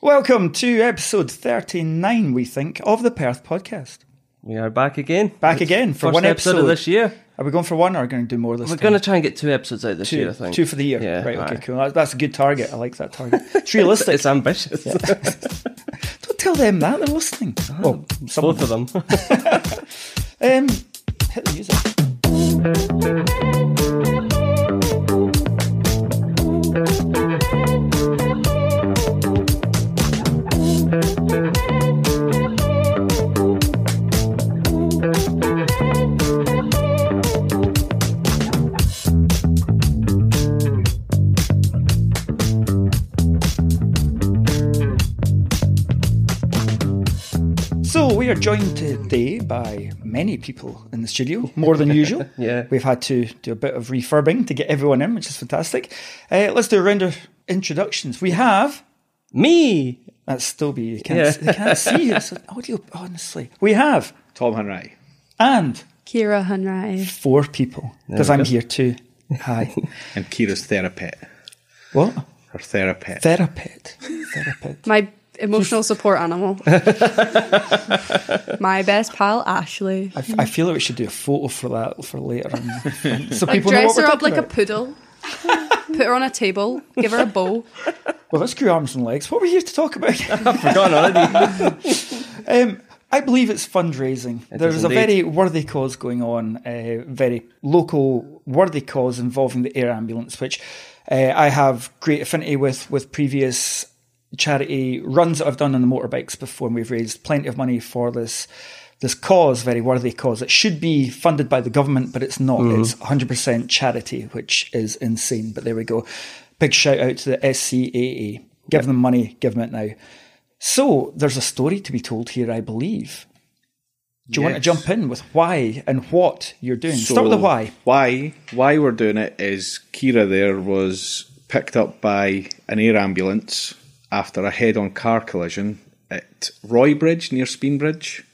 Welcome to episode 39, we think, of the Perth podcast. We are back again. Back again for First one episode of this year. Are we going for one or are we going to do more this We're time? going to try and get 2 episodes out this year, I think. 2 for the year. Yeah, right, okay, aye. cool. That's a good target. I like that target. It's realistic. It's ambitious. Don't tell them that, they're listening. Well, some Both of them. Hit the music. So we are joined today by many people in the studio, more than usual. Yeah. We've had to do a bit of refurbing to get everyone in, which is fantastic. Let's do a round of introductions. We have... Me! That's still be... You can't see it. It's an audio, honestly. We have... Tom Hunray. And... Kira Hunray. 4 people. Because I'm here too. Hi. And Kira's therapist. What? Her therapist. Therapist. My emotional support animal. My best pal, Ashley. I feel like we should do a photo for that for later on. So Like people know what dress we're her up talking like a about. poodle. Put her on a table. Give her a bow. Well, let's screw arms and legs. What are we here to talk about? I've forgotten already. I believe it's fundraising. There's is a indeed. very worthy cause going on, a very local worthy cause involving the air ambulance, which I have great affinity with previous charity runs that I've done on the motorbikes before, and we've raised plenty of money for this cause, very worthy cause. It should be funded by the government, but it's not. It's 100% charity, which is insane. But there we go. Big shout out to the SCAA. Give them money, give them it now. So there's a story to be told here, I believe. Do you want to Yes. jump in with why and what you're doing? Start with the why. Why we're doing it is Kira there was picked up by an air ambulance after a head-on car collision at Roybridge, near Speenbridge,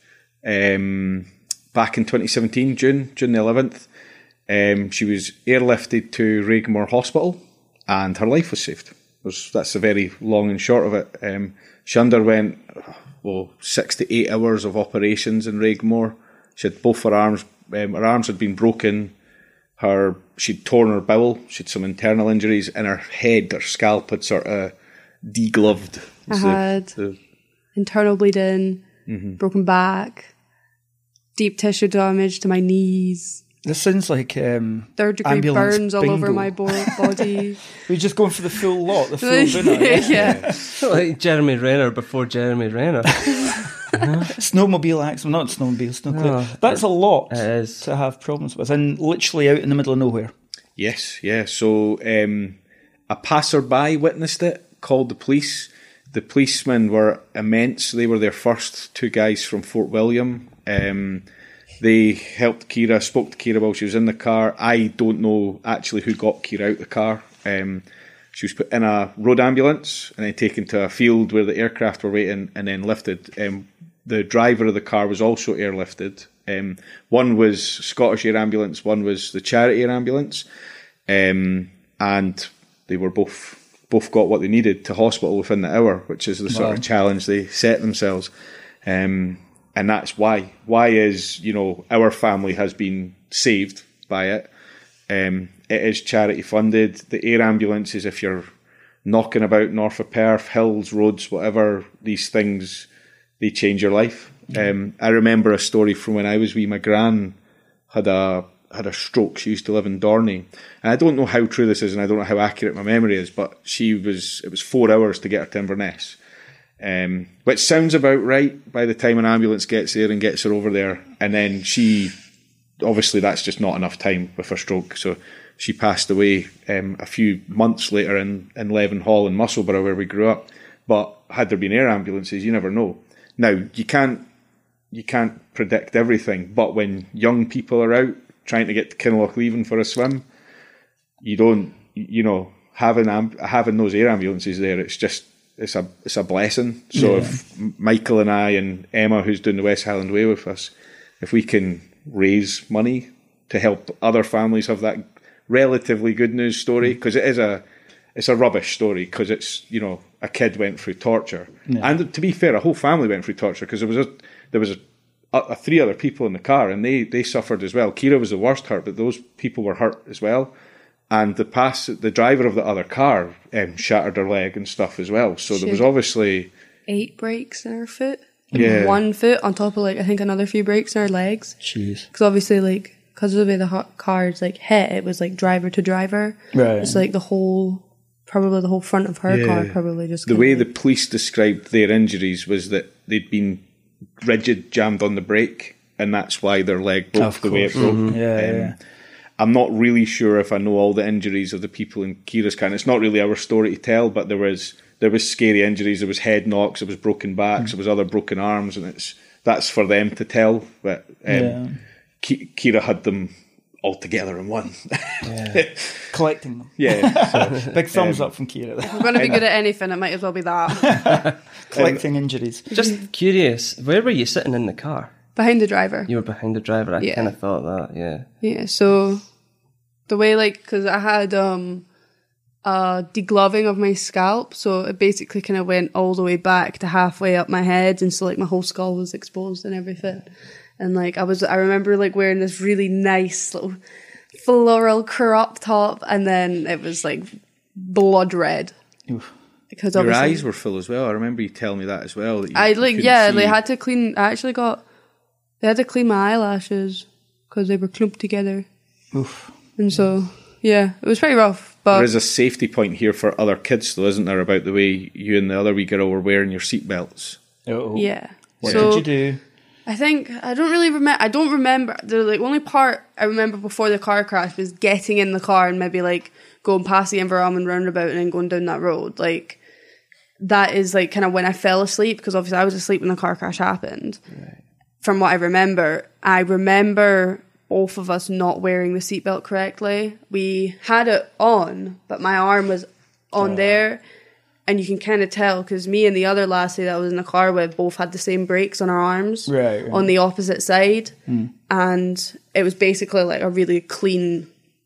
back in 2017, June the 11th. She was airlifted to Raigmore Hospital and her life was saved. That's the very long and short of it. She underwent 6 to 8 hours of operations in Raigmore. She had both her arms. Her arms had been broken. She'd torn her bowel. She had some internal injuries, and her head, her scalp had sort of degloved. I had internal bleeding, broken back, deep tissue damage to my knees, This sounds like 3rd-degree ambulance burns all over bingo. my body. We're just going for the full lot, the full dinner. Yeah. Like Jeremy Renner before Jeremy Renner. Snowmobile accident, not snowmobile, snow clip. No, That's a lot it is. to have problems with, and literally out in the middle of nowhere. Yes, yeah. So a passerby witnessed it, called the police. The policemen were immense. They were their first 2 guys from Fort William. They helped Kira, spoke to Kira while she was in the car. I don't know actually who got Kira out the car. She was put in a road ambulance and then taken to a field where the aircraft were waiting and then lifted. The driver of the car was also airlifted. One was Scottish Air Ambulance, one was the Charity Air Ambulance. And they were both got what they needed to hospital within the hour, which is the sort of challenge they set themselves. And that's why. Why is, our family has been saved by it. It is charity funded. The air ambulances, if you're knocking about north of Perth, hills, roads, whatever, these things, they change your life. I remember a story from when I was wee. My gran had a stroke. She used to live in Dorney. And I don't know how true this is and I don't know how accurate my memory is, but it was 4 hours to get her to Inverness. Which sounds about right by the time an ambulance gets there and gets her over there. And then obviously that's just not enough time with her stroke. So she passed away a few months later in Levenhall in Musselburgh where we grew up. But had there been air ambulances, you never know. Now, you can't predict everything, but when young people are out trying to get to Kinlochleven for a swim, you don't, having those air ambulances there, it's a blessing. So if Michael and I and Emma, who's doing the West Highland Way with us, if we can raise money to help other families have that relatively good news story, because it is it's a rubbish story because it's, a kid went through torture. Yeah. And to be fair, a whole family went through torture because there was three other people in the car and they suffered as well. Kira was the worst hurt, but those people were hurt as well. And the driver of the other car shattered her leg and stuff as well. So there was obviously 8 breaks in her foot. Yeah. 1 foot on top of I think another few breaks in her legs. Jeez. Because obviously because of the way the car's hit, it was driver to driver. Right. It's the whole front of her car probably just. The way the police described their injuries was that they'd been rigid jammed on the brake, and that's why their leg broke the way it broke. Mm-hmm. Yeah. I'm not really sure if I know all the injuries of the people in Kira's car. And it's not really our story to tell, but there was scary injuries. There was head knocks, there was broken backs, there was other broken arms, and that's for them to tell. But Kira had them all together in one. Collecting them. Yeah. So, big thumbs up from Kira. If we're going to be good at anything, it might as well be that. Collecting injuries. Just curious, where were you sitting in the car? Behind the driver. You were behind the driver. I kind of thought that. Yeah. Yeah. So the way because I had degloving of my scalp, so it basically kind of went all the way back to halfway up my head, and so my whole skull was exposed and everything. And I remember wearing this really nice little floral crop top, and then it was blood red. Oof. Because your eyes were full as well. I remember you telling me that as well. That they had to clean. They had to clean my eyelashes because they were clumped together. Oof. And so, it was pretty rough. But there is a safety point here for other kids, though, isn't there, about the way you and the other wee girl were wearing your seatbelts? Oh. Yeah. What did you do? I think, I don't really remember. I don't remember. The only part I remember before the car crash was getting in the car and maybe going past the Inveralmond roundabout and then going down that road. That is kind of when I fell asleep, because obviously I was asleep when the car crash happened. Right. From what I remember both of us not wearing the seatbelt correctly. We had it on, but my arm was on there, and you can kind of tell because me and the other lassie that I was in the car with both had the same brakes on our arms on the opposite side, and it was basically a really clean,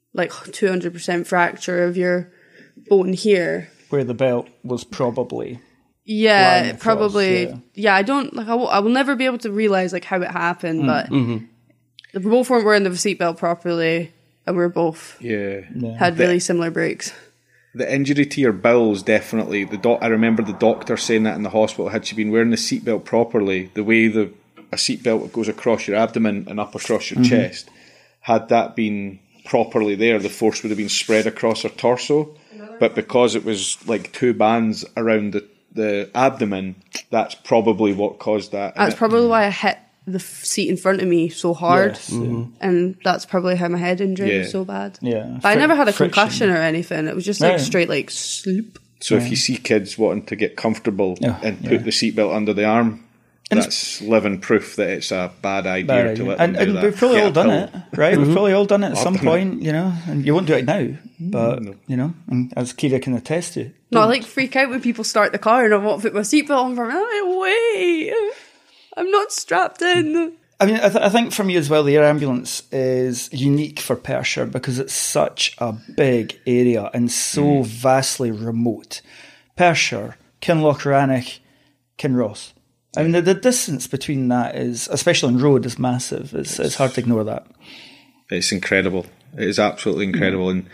200% fracture of your bone here. Where the belt was probably... Yeah, probably. Yeah, I don't I will never be able to realize how it happened, but we both weren't wearing the seatbelt properly, and we both had really similar breaks. The injury to your bowels, definitely. I remember the doctor saying that in the hospital. Had she been wearing the seatbelt properly, the way a seatbelt goes across your abdomen and up across your chest, had that been properly there, the force would have been spread across her torso. But because it was 2 bands around the abdomen, that's probably what caused that. That's probably why I hit the seat in front of me so hard. Yes. And that's probably how my head injury was so bad. Yeah. But I never had a concussion or anything. It was just straight sloop. So if you see kids wanting to get comfortable and put the seatbelt under the arm, that's living proof that it's a bad idea to let them do that. And we've probably all done it, right? We've probably all done it at some point, and you won't do it now, but, and as Kira can attest to. No, I freak out when people start the car and I want to put my seatbelt on for me. Wait, I'm not strapped in. I mean, I think for me as well, the air ambulance is unique for Perthshire because it's such a big area and so vastly remote. Perthshire, Kinlochranich, Kinross. I mean, the distance between that is, especially on road, is massive. It's hard to ignore that. It's incredible. It is absolutely incredible. And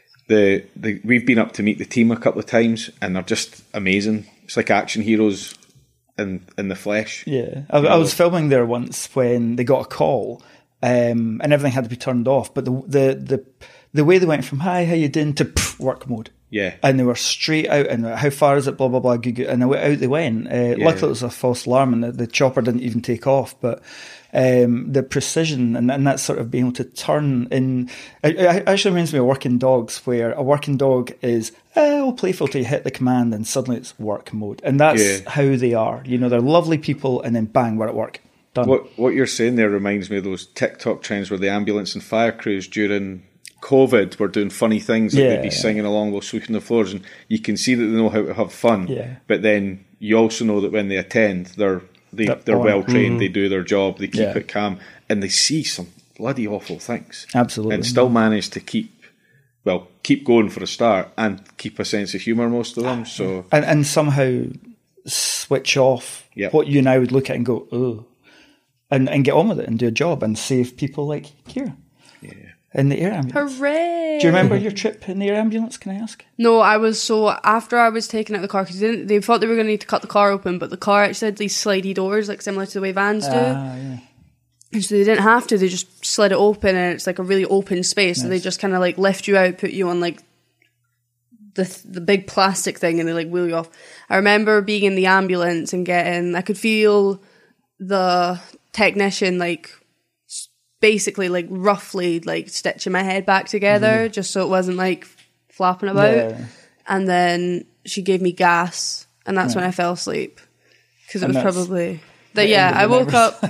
we've been up to meet the team a couple of times, and they're just amazing. It's like action heroes in the flesh. Yeah. I was filming there once when they got a call, and everything had to be turned off. But the way they went from, hi, how you doing, to work mode. Yeah. And they were straight out, and how far is it, blah, blah, blah, and out they went. Luckily it was a false alarm, and the chopper didn't even take off, but the precision and that sort of being able to turn in, it actually reminds me of working dogs, where a working dog is all playful till you hit the command, and suddenly it's work mode. And that's how they are. They're lovely people, and then bang, we're at work. Done. What you're saying there reminds me of those TikTok trends where the ambulance and fire crews during COVID were doing funny things, like they'd be singing along while sweeping the floors, and you can see that they know how to have fun. Yeah. But then you also know that when they attend, they're well trained, they do their job, they keep it calm, and they see some bloody awful things. Absolutely. And still manage to keep well, keep going for a start and keep a sense of humour, most of them. So and somehow switch off what you now would look at and go, oh, and get on with it and do a job and save people like Kira. Yeah. In the air ambulance. Hooray! Do you remember your trip in the air ambulance, can I ask? No, after I was taken out of the car, because they thought they were going to need to cut the car open, but the car actually had these slidey doors, like similar to the way vans do. Yeah. And so they didn't have to, they just slid it open, and it's like a really open space. Nice. So they just kind of like lift you out, put you on like the big plastic thing, and they like wheel you off. I remember being in the ambulance and I could feel the technician like basically like roughly like stitching my head back together just so it wasn't like flapping about. Yeah. And then she gave me gas, and that's when I fell asleep, because it was probably that. Yeah, I woke up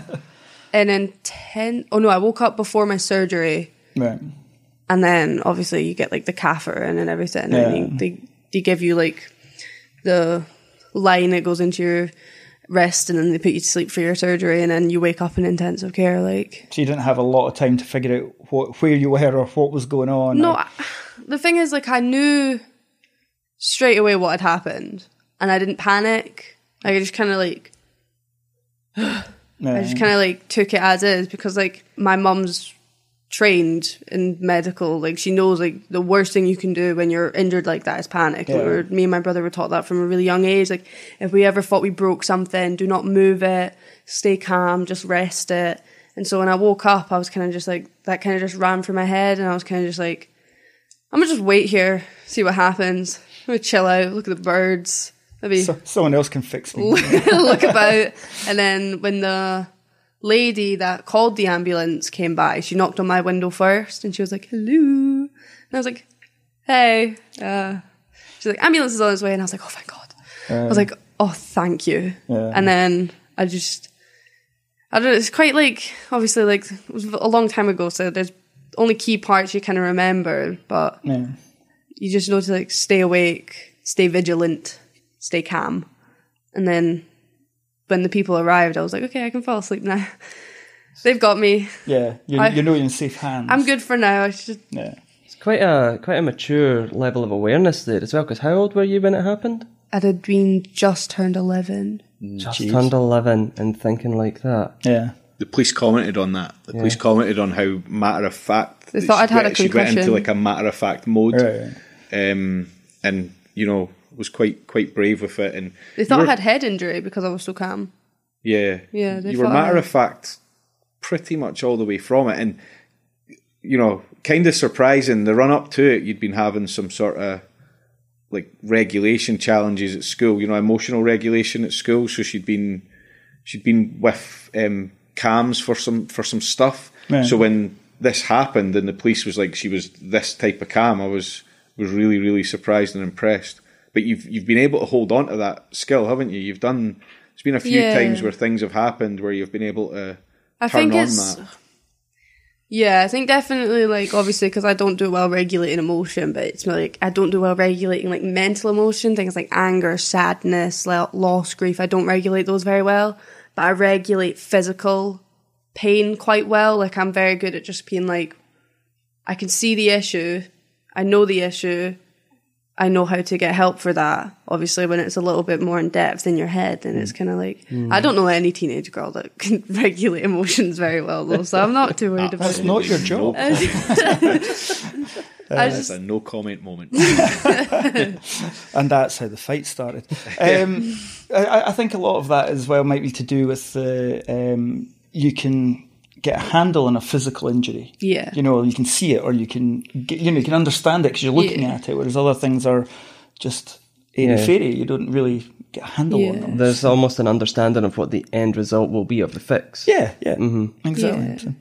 I woke up before my surgery, right? And then obviously you get like the catheter and everything, and they give you like the line that goes into your wrist, and then they put you to sleep for your surgery, and then you wake up in intensive care. Like, so you didn't have a lot of time to figure out where you were or what was going on. No, the thing is, like, I knew straight away what had happened, and I didn't panic. Like, I just kind of like, I just kind of like took it as is, because like my mum's trained in medical, like she knows like the worst thing you can do when you're injured like that is panic. Yeah. Me and my brother were taught that from a really young age. Like, if we ever thought we broke something, do not move it, stay calm, just rest it. And so when I woke up, I was kind of just like, that kind of just ran through my head, and I was kind of just like, I'm gonna just wait here, see what happens. I'm gonna chill out, look at the birds, maybe someone else can fix me. Look about. And then when the lady that called the ambulance came by, she knocked on my window first, and she was like, hello. And I was like, hey. She's like, ambulance is on its way. And I was like, oh, thank God. I was like, oh, thank you. Yeah. And then I don't know, it's quite like, obviously, like, it was a long time ago, so there's only key parts you kind of remember, but you just know to like stay awake, stay vigilant, stay calm. And then when the people arrived, I was like, okay, I can fall asleep now. They've got me. Yeah, you know you're in safe hands. I'm good for now. It's quite a mature level of awareness there as well, because how old were you when it happened? I'd have been just turned 11. Turned 11 and thinking like that. Yeah. The police commented on that. The police commented on how matter of fact. They thought I'd had a concussion. She went into like a matter of fact mode, right. And you know, was quite brave with it. And they thought I had head injury because I was so calm. Yeah, you were matter of fact pretty much all the way from it, and you know, kind of surprising. The run up to it, you'd been having some sort of like regulation challenges at school. You know, emotional regulation at school. So she'd been with CAMS for some stuff. Right. So when this happened and the police was like she was this type of CAM, I was really, really surprised and impressed. But you've been able to hold on to that skill, haven't you? There's been a few times where things have happened where you've been able to turn on that. Yeah, I think definitely, like, obviously, because I don't do well regulating emotion, but it's like I don't do well regulating like mental emotion, things like anger, sadness, loss, grief. I don't regulate those very well, but I regulate physical pain quite well. Like, I'm very good at just being like, I can see the issue, I know the issue, I know how to get help for that. Obviously, when it's a little bit more in depth in your head, then it's kind of like, I don't know any teenage girl that can regulate emotions very well, though, so I'm not too worried about it. That's not your job. It's a no comment moment. And that's how the fight started. I think a lot of that as well might be to do with you can get a handle on a physical injury. Yeah. You know, you can see it, or you can you can understand it because you're looking at it, whereas other things are just airy-fairy. You don't really get a handle on them. There's almost an understanding of what the end result will be of the fix. Yeah, exactly.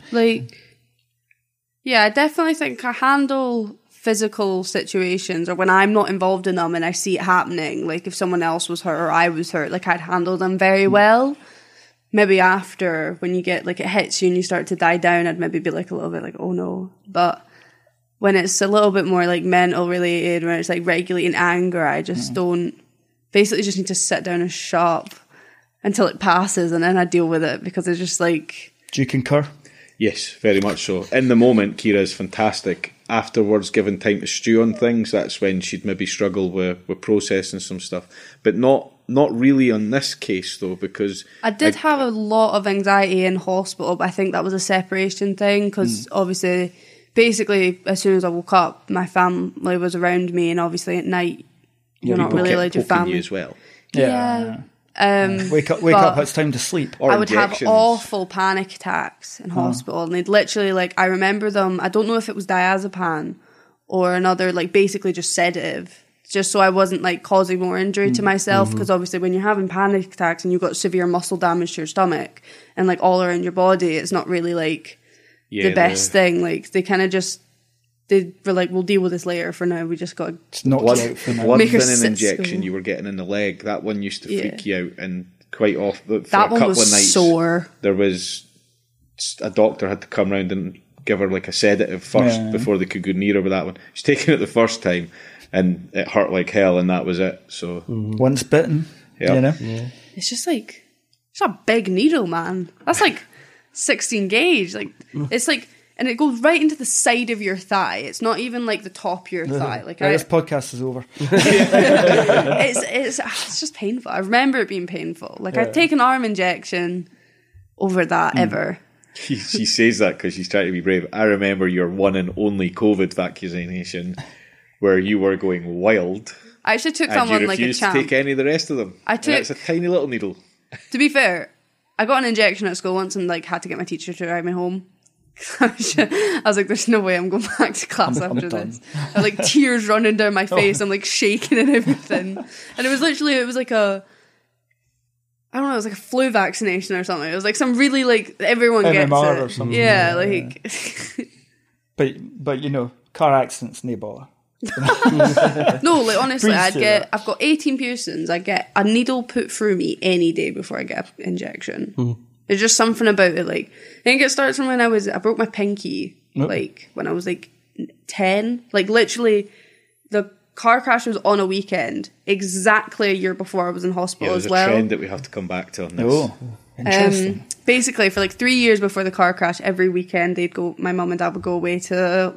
I definitely think I handle physical situations, or when I'm not involved in them and I see it happening, like if someone else was hurt or I was hurt, like I'd handle them very well. Maybe after, when you get, like, it hits you and you start to die down, I'd maybe be, like, a little bit like, oh, no. But when it's a little bit more, like, mental related, when it's, like, regulating anger, I just basically just need to sit down and shut up until it passes, and then I deal with it, because it's just, like... Do you concur? Yes, very much so. In the moment, Kira is fantastic afterwards given time to stew on things, that's when she'd maybe struggle with processing some stuff. But not really on this case, though, because... I did have a lot of anxiety in hospital, but I think that was a separation thing, because obviously, basically, as soon as I woke up, my family was around me, and obviously at night, you're not really allowed your family. You as well. Yeah. Wake up, it's time to sleep. Or I would have injections. awful panic attacks in hospital, and they'd literally, like, I remember them, I don't know if it was diazepam or another, like, basically just sedative, just so I wasn't, like, causing more injury to myself, because obviously when you're having panic attacks and you've got severe muscle damage to your stomach and, like, all around your body, it's not really, like, the best thing. Like, they kind of just, they were like, we'll deal with this later. For now, we just got It's not Blood, out for now. blood Make her thinning sit injection still. you were getting in the leg, that one used to Yeah. freak you out, and quite often, for that a one couple was of nights, sore. there was a doctor had to come round and give her like a sedative first Yeah. before they could go near her with that one. She's taken it the first time, and it hurt like hell, and that was it. So Once bitten, Yeah. you know. It's just like, it's a big needle, man. That's like 16 gauge. Like, it's like, and it goes right into the side of your thigh. It's not even like the top of your thigh. Like, Right, this podcast is over. it's just painful. I remember it being painful. Like, I'd take an arm injection over that ever. she says that because she's trying to be brave. I remember your one and only COVID vaccination where you were going wild, I actually took and someone you like a refused to champ. take any of the rest of them. I And took- it's a tiny little needle. To be fair, I got an injection at school once and like had to get my teacher to drive me home. I was like, there's no way I'm going back to class I'm after done. this. I had like tears running down my face. I'm like shaking and everything. And it was like a, I don't know, it was like a flu vaccination or something. It was like some really like, everyone gets MMR it. or something. Yeah, like, But you know, car accidents, no bother. no, like honestly, Please do that. I've got 18 piercings. I get a needle put through me any day before I get an injection. There's just something about it. Like, I think it starts from when I broke my pinky, like when I was like 10. Like literally, the car crash was on a weekend, exactly a year before I was in hospital Yeah, there's as a well. trend that we have to come back to on this. Oh, interesting. Basically, for like 3 years before the car crash, every weekend my mum and dad would go away to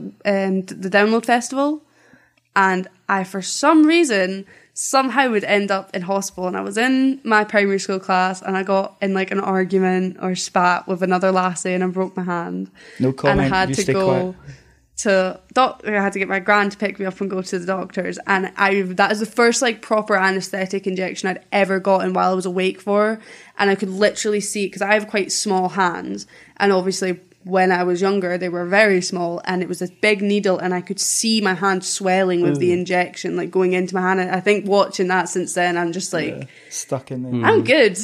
the Download Festival. And I, for some reason, somehow would end up in hospital. And I was in my primary school class and I got in like an argument or spat with another lassie and I broke my hand. No comment. And I had You to stay go quiet. to doctor. I had to get my gran to pick me up and go to the doctors. And that is the first like proper anaesthetic injection I'd ever gotten while I was awake for. And I could literally see, because I have quite small hands, and obviously when I was younger, they were very small, and it was this big needle, and I could see my hand swelling with the injection, like going into my hand. And I think watching that since then, I'm just like, Stuck in there. I'm good.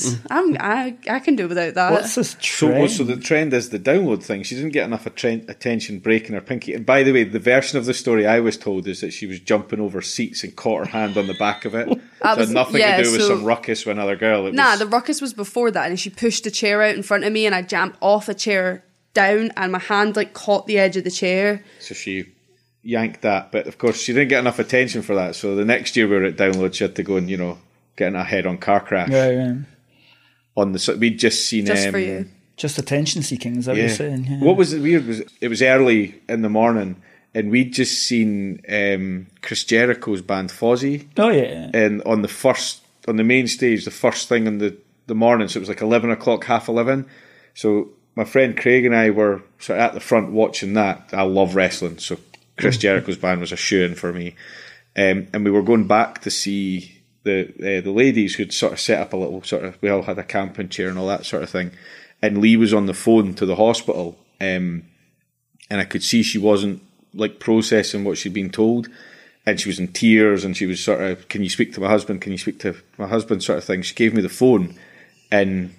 I can do without that. What's this trend? So the trend is the download thing. She didn't get enough attention breaking her pinky. And by the way, the version of the story I was told is that she was jumping over seats and caught her hand on the back of it. So it had nothing to do with some ruckus with another girl. The ruckus was before that, and she pushed a chair out in front of me, and I jumped off a chair down, and my hand like caught the edge of the chair. So she yanked that, but of course she didn't get enough attention for that. So the next year we were at Download, she had to go and get in a head-on car crash. Yeah. On the we'd just seen Just for you. Just attention seeking, is that what you're saying? Yeah. What was weird was it was early in the morning, and we'd just seen Chris Jericho's band Fozzy. Oh yeah. And on the main stage, the first thing in the morning, so it was like 11 o'clock, half 11. So my friend Craig and I were sort of at the front watching that. I love wrestling, so Chris Jericho's band was a shoo-in for me. And we were going back to see the ladies who'd sort of set up a little we all had a camping chair and all that sort of thing. And Lee was on the phone to the hospital, and I could see she wasn't like processing what she'd been told. And she was in tears, and she was sort of, can you speak to my husband? Can you speak to my husband? Sort of thing. She gave me the phone, and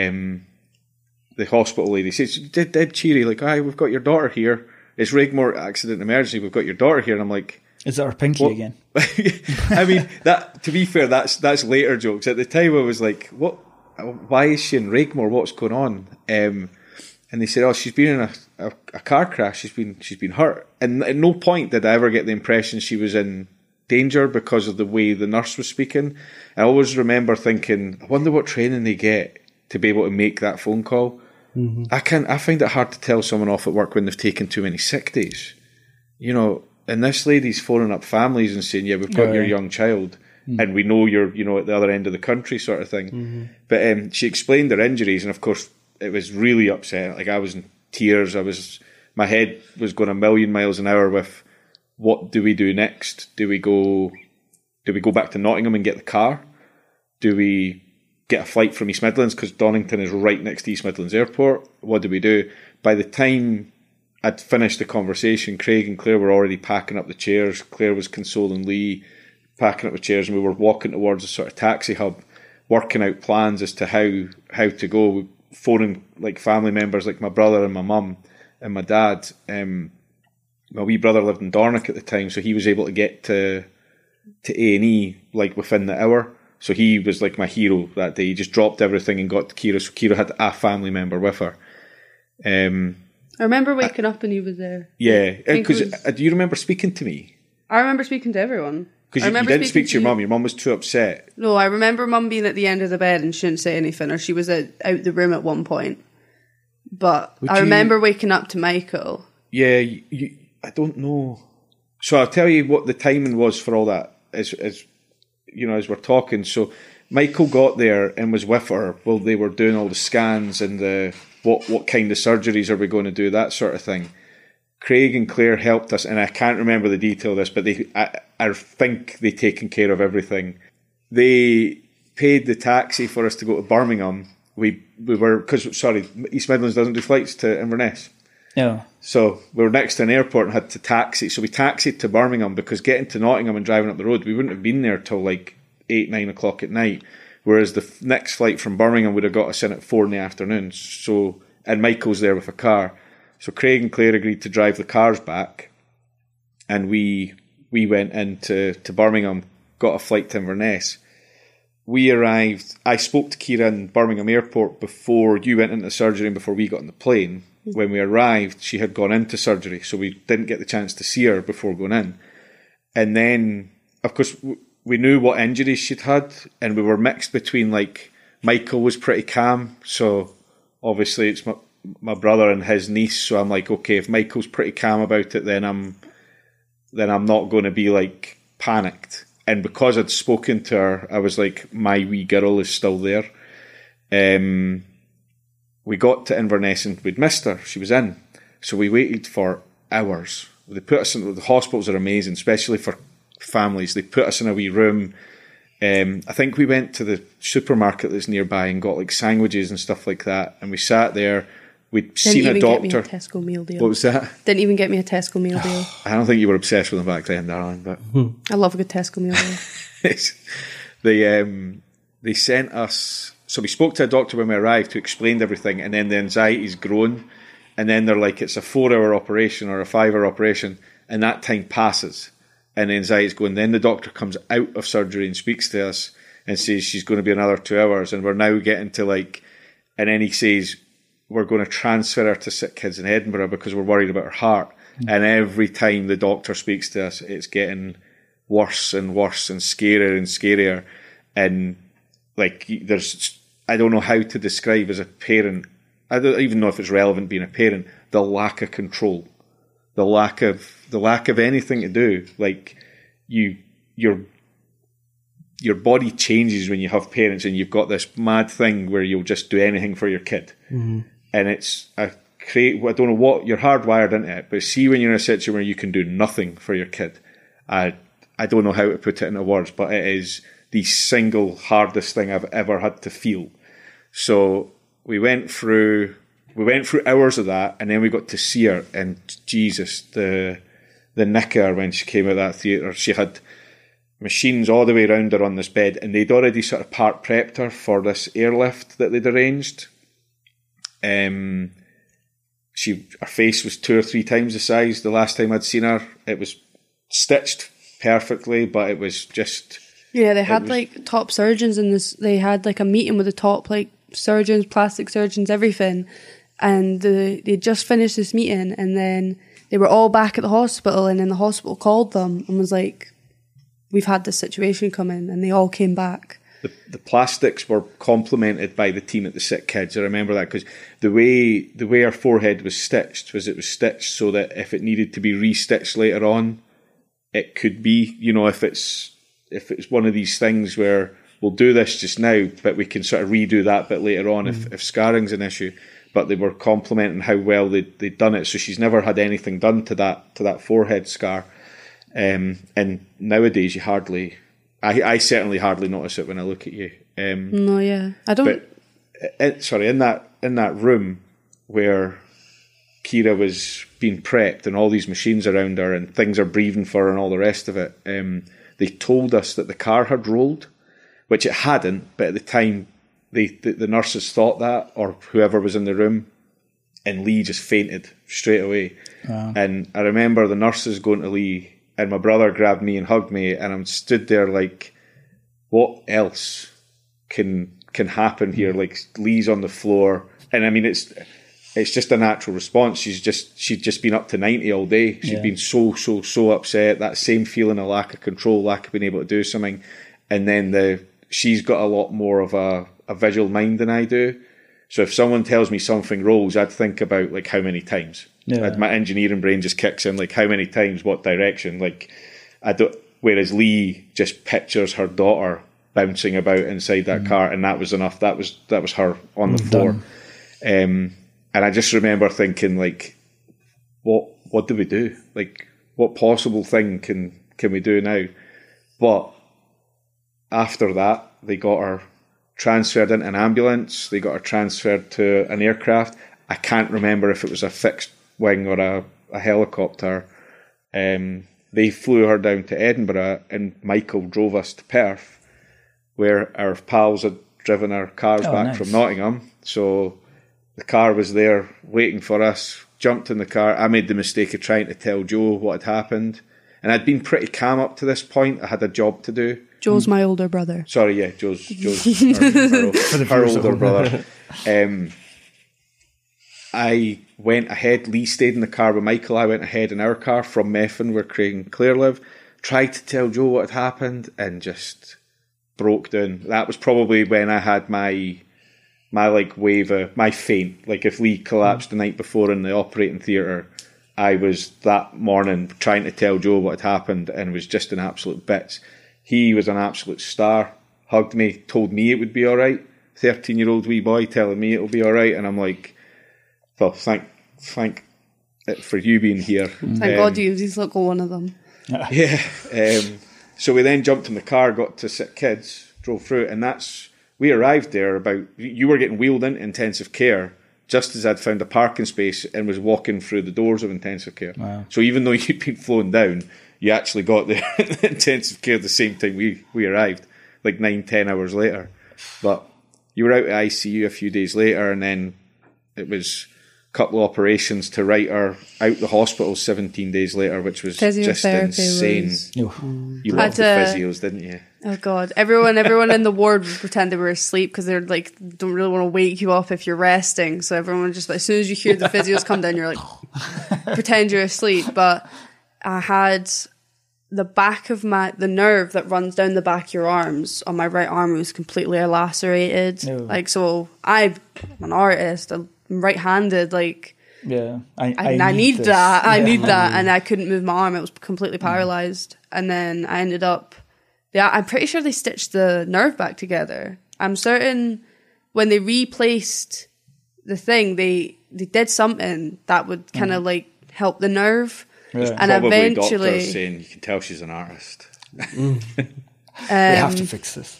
the hospital lady says, dead cheery, like, we've got your daughter here. It's Rigmore Accident Emergency. We've got your daughter here. And I'm like, is that her pinky what? again? I mean, that. To be fair, that's later jokes. At the time, I was like, what? Why is she in Rigmore? What's going on? And they said, oh, she's been in a car crash. She's been hurt. And at no point did I ever get the impression she was in danger because of the way the nurse was speaking. I always remember thinking, I wonder what training they get to be able to make that phone call. Mm-hmm. I find it hard to tell someone off at work when they've taken too many sick days. you know, and this lady's phoning up families and saying, yeah, we've got your young child and we know you're, you know, at the other end of the country sort of thing. But she explained her injuries, and of course it was really upsetting. Like, I was in tears. My head was going a million miles an hour with, what do we do next? Do we go back to Nottingham and get the car? Do we get a flight from East Midlands, because Donington is right next to East Midlands Airport? What do we do? By the time I'd finished the conversation, Craig and Claire were already packing up the chairs. Claire was consoling Lee, packing up the chairs, and we were walking towards a sort of taxi hub, working out plans as to how to go, phoning like family members like my brother and my mum and my dad. My wee brother lived in Dornoch at the time, so he was able to get to A&E like within the hour. So he was like my hero that day. He just dropped everything and got to Kira. So Kira had a family member with her. I remember waking up and he was there. Yeah, because do you remember speaking to me? I remember speaking to everyone. Because you didn't speak to your mum. Your mum was too upset. No, I remember mum being at the end of the bed and she didn't say anything, or she was out the room at one point. But I remember waking up to Michael. Yeah, I don't know. So I'll tell you what the timing was for all that, as you know, as we're talking. So Michael got there and was with her while they were doing all the scans and the what kind of surgeries are we going to do, that sort of thing. Craig and Claire helped us, and I can't remember the detail of this, but I think they'd taken care of everything. They paid the taxi for us to go to Birmingham. We were, because, East Midlands doesn't do flights to Inverness. Yeah. So we were next to an airport and had to taxi. So we taxied to Birmingham, because getting to Nottingham and driving up the road, we wouldn't have been there till like 8, 9 o'clock at night. Whereas the next flight from Birmingham would have got us in at 4 in the afternoon. So, and Michael's there with a car. So Craig and Claire agreed to drive the cars back, and we went into Birmingham, got a flight to Inverness. We arrived. I spoke to Kira in Birmingham Airport before you went into surgery and before we got on the plane. When we arrived, she had gone into surgery, so we didn't get the chance to see her before going in. And then, of course, we knew what injuries she'd had, and we were mixed between, like, Michael was pretty calm, so obviously it's my brother and his niece, so I'm like, okay, if Michael's pretty calm about it, then I'm not going to be like panicked. And because I'd spoken to her, I was like, my wee girl is still there. We got to Inverness and we'd missed her. She was in. So we waited for hours. They put us in, the hospitals are amazing, especially for families. They put us in a wee room. I think we went to the supermarket that's nearby and got like sandwiches and stuff like that. And we sat there. We'd seen a doctor. Didn't even get me a Tesco meal deal. What was that? Didn't even get me a Tesco meal deal. I don't think you were obsessed with them back then, darling. But I love a good Tesco meal they deal. sent us. So we spoke to a doctor when we arrived who explained everything, and then the anxiety's grown, and then they're like, it's a 4-hour operation or a 5-hour operation, and that time passes, and the anxiety's going. Then the doctor comes out of surgery and speaks to us and says she's going to be another 2 hours, and we're now getting to like, and then he says, we're going to transfer her to Sick Kids in Edinburgh because we're worried about her heart. And every time the doctor speaks to us, it's getting worse and worse and scarier. And like, I don't know how to describe as a parent. I don't even know if it's relevant being a parent. The lack of control, the lack of anything to do. Like your body changes when you have parents, and you've got this mad thing where you'll just do anything for your kid. Mm-hmm. And it's I don't know what, you're hardwired into it, but see when you're in a situation where you can do nothing for your kid, I don't know how to put it into words, but it is the single hardest thing I've ever had to feel. So we went through hours of that, and then we got to see her, and Jesus, the nick of her when she came out of that theatre. She had machines all the way around her on this bed, and they'd already sort of prepped her for this airlift that they'd arranged. Her face was 2 or 3 times the size the last time I'd seen her. It was stitched perfectly, but it was just... Yeah, they had like top surgeons in this. They had like a meeting with the top like surgeons, plastic surgeons, everything. And they just finished this meeting, and then they were all back at the hospital, and then the hospital called them and was like, we've had this situation come in, and they all came back. the plastics were complemented by the team at the Sick Kids. I remember that because the way our forehead was stitched was it was stitched so that if it needed to be restitched later on, it could be, you know, if it's one of these things where we'll do this just now, but we can sort of redo that bit later on if scarring's an issue. But they were complimenting how well they'd done it. So she's never had anything done to that forehead scar. And nowadays I certainly hardly notice it when I look at you. No, yeah. I don't... But, in that room where Kira was being prepped and all these machines around her and things are breathing for her and all the rest of it, they told us that the car had rolled, which it hadn't, but at the time the nurses thought that, or whoever was in the room, and Lee just fainted straight away. Wow. And I remember the nurses going to Lee, and my brother grabbed me and hugged me, and I'm stood there like, what else can happen here? Like, Lee's on the floor, and I mean it's just a natural response. She'd just been up to 90 all day. She'd been so upset. That same feeling of lack of control, lack of being able to do something, and then she's got a lot more of a visual mind than I do. So if someone tells me something rolls, I'd think about like how many times. Yeah. My engineering brain just kicks in, like how many times, what direction. Like I don't. Whereas Lee just pictures her daughter bouncing about inside that car, and that was enough. That was her on the floor. And I just remember thinking, like, what do we do? Like, what possible thing can we do now? But after that, they got her transferred into an ambulance. They got her transferred to an aircraft. I can't remember if it was a fixed wing or a helicopter. They flew her down to Edinburgh, and Michael drove us to Perth, where our pals had driven our cars back from Nottingham. So the car was there waiting for us, jumped in the car. I made the mistake of trying to tell Joe what had happened. And I'd been pretty calm up to this point. I had a job to do. Joe's my older brother. Sorry, yeah, Joe's her older brother. I went ahead. Lee stayed in the car with Michael. I went ahead in our car from Methven, where Craig and Claire live. Tried to tell Joe what had happened and just broke down. That was probably when I had my like wave of my faint. Like if Lee collapsed the night before in the operating theatre, I was that morning trying to tell Joe what had happened and was just in absolute bits. He was an absolute star. Hugged me, told me it would be all right. 13-year-old wee boy telling me it'll be all right, and I'm like, well, thank it for you being here. Thank God he's like one of them. Yeah. So we then jumped in the car, got to Sick Kids, drove through it, and we arrived there you were getting wheeled into intensive care just as I'd found a parking space and was walking through the doors of intensive care. Wow. So even though you'd been flown down, you actually got there in intensive care the same time we arrived, like 9-10 hours later. But you were out of ICU a few days later, and then it was a couple of operations to write her out the hospital 17 days later, which was just insane. You loved the physios, didn't you? Oh God! Everyone in the ward would pretend they were asleep because they're like don't really want to wake you up if you're resting. So everyone would just, as soon as you hear the physios come down, you're like pretend you're asleep. But I had the back of the nerve that runs down the back of your arms on my right arm was completely lacerated. No. Like, so I'm an artist. I'm right-handed. Like, yeah, I need that. I need that, and I couldn't move my arm. It was completely paralyzed. And then I ended up. Yeah, I'm pretty sure they stitched the nerve back together. I'm certain when they replaced the thing, they did something that would kind of like help the nerve. Yeah. And probably eventually, doctors saying you can tell she's an artist. We have to fix this.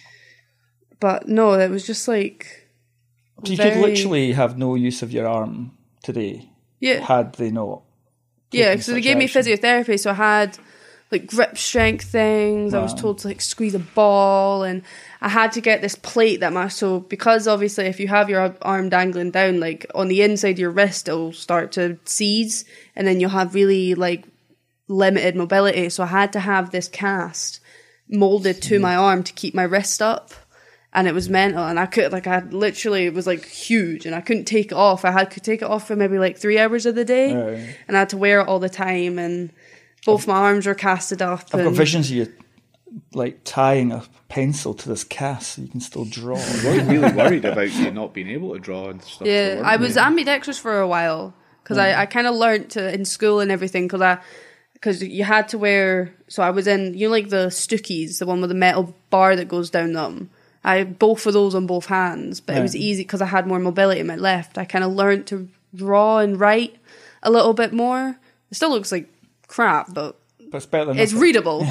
But no, it was just like. So you could literally have no use of your arm today. Yeah. Had they not. Yeah, because they gave me physiotherapy, so I had like grip strength things. Wow. I was told to like squeeze a ball, and I had to get this plate because obviously if you have your arm dangling down, like on the inside of your wrist, it'll start to seize, and then you'll have really like limited mobility. So I had to have this cast molded to my arm to keep my wrist up. And it was mental, and it was like huge, and I couldn't take it off. Could take it off for maybe like 3 hours of the day, and I had to wear it all the time, and both my arms were casted up. I've got visions of you like tying a pencil to this cast so you can still draw. I was really worried about you not being able to draw and stuff. Yeah, so I was ambidextrous for a while because I kind of learnt to in school and everything because you had to wear. So I was in like the Stookies, the one with the metal bar that goes down them. I had both of those on both hands, but it was easy because I had more mobility in my left. I kind of learnt to draw and write a little bit more. It still looks like crap, but it's better than it's nothing. readable.